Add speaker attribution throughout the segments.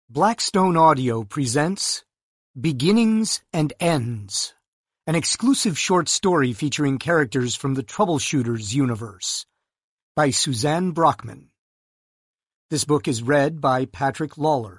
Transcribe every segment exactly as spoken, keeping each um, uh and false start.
Speaker 1: Blackstone Audio presents Beginnings and Ends, an exclusive short story featuring characters from the Troubleshooters universe, by Suzanne Brockman. This book is read by Patrick Lawler.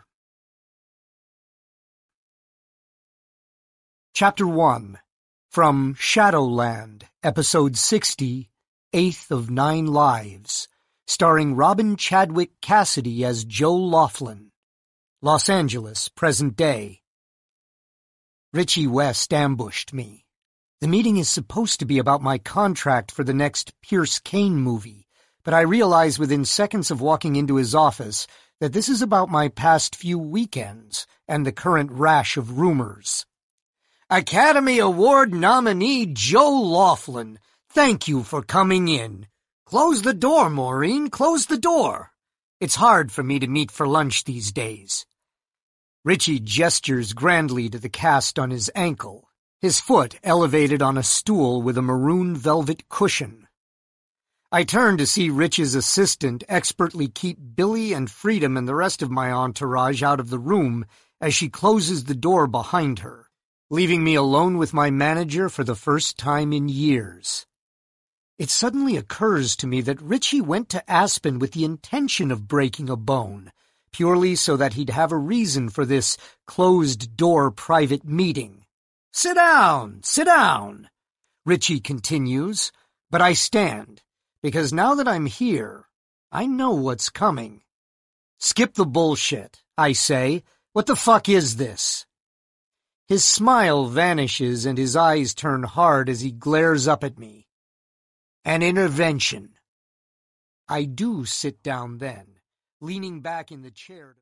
Speaker 1: Chapter one, from Shadowland, Episode sixty, Eighth of Nine Lives, starring Robin Chadwick Cassidy as Joe Laughlin. Los Angeles, present day. Richie West ambushed me. The meeting is supposed to be about my contract for the next Pierce Kane movie, but I realize within seconds of walking into his office that this is about my past few weekends and the current rash of rumors. Academy Award nominee Joe Laughlin, thank you for coming in. Close the door, Maureen, close the door. It's hard for me to meet for lunch these days. Richie gestures grandly to the cast on his ankle, his foot elevated on a stool with a maroon velvet cushion. I turn to see Rich's assistant expertly keep Billy and Freedom and the rest of my entourage out of the room as she closes the door behind her, leaving me alone with my manager for the first time in years. It suddenly occurs to me that Richie went to Aspen with the intention of breaking a bone, purely so that he'd have a reason for this closed-door private meeting. Sit down, sit down, Richie continues, but I stand, because now that I'm here, I know what's coming. Skip the bullshit, I say. What the fuck is this? His smile vanishes and his eyes turn hard as he glares up at me. An intervention. I do sit down then, leaning back in the chair.